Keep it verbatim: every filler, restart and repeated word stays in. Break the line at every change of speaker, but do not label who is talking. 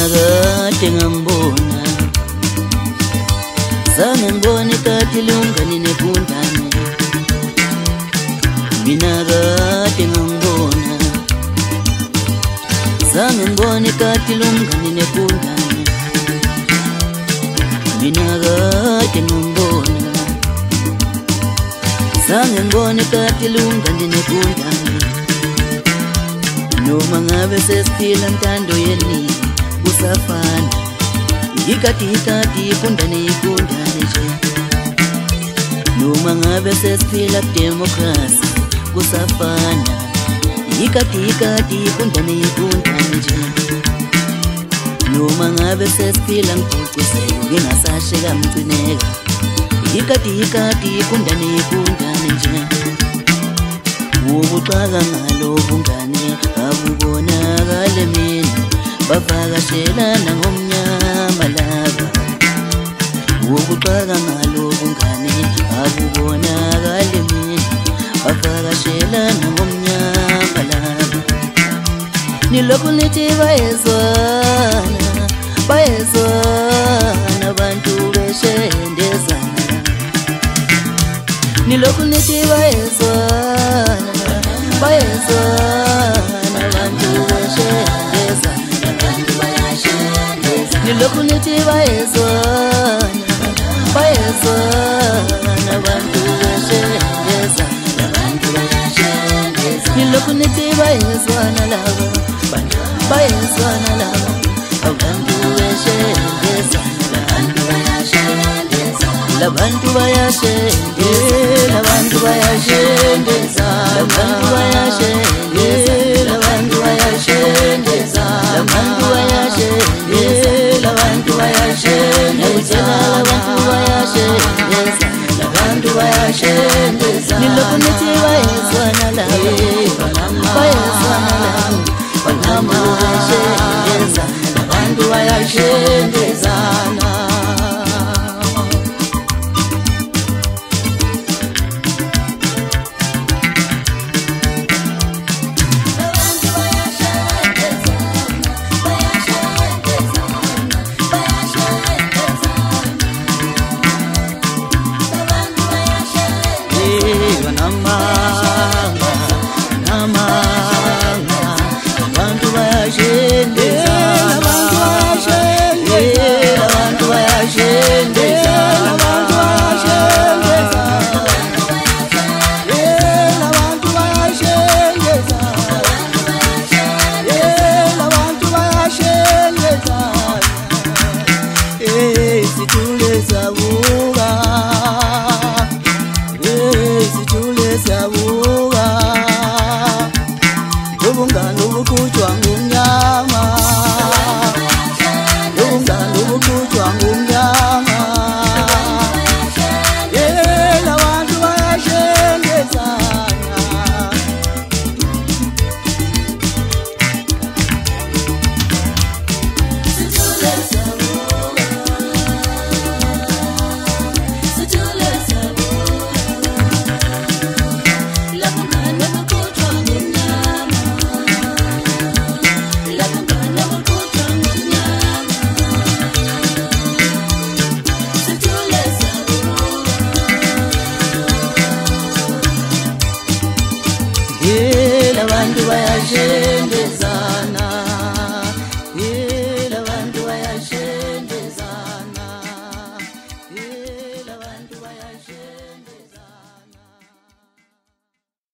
kade ngambona zange ngibone kade lungani nebundane mina kade ngambona zange ngibone kade lungani nebundane mina kade ngambona zange ngibone kade lungani nebundane noma ngabe sesiphila ntando yeni kusafana ikati ikati kundane ikundane nje noma ngabe sesiphila democracy kusafana ikati ikati kundane ikundane nje noma ngabe sesiphila ngigcwele ngingasasheka mcineka ikati ikati kundane ikundane nje ubuxaka ngalo bungane abubonakale mina bavakashelana ngomnyama laba ubuxaka ngalo bungane abubonakale mina bavakashelana ngomnyama laba nilokhu nithi bayezwana bayezwana abantu beshendezana nilokhu nithi bayezwana bayezwana abantu beshendezana nilokhu nithi bayezwana bayezwana abantu beshendezana nilokhu nithi bayezwana laba bayezwana laba abantu beshendezana labantu bayashendezana labantu bayashendezana labantu bayashendezana labantu bayashendezana labantu bayashendezana labantu bayashendezana labantu bayashendezana nilokhu nithi bayezwana laba bayezwana laba abantu bayashendezana labantu bayashendezana labantu bayashendezana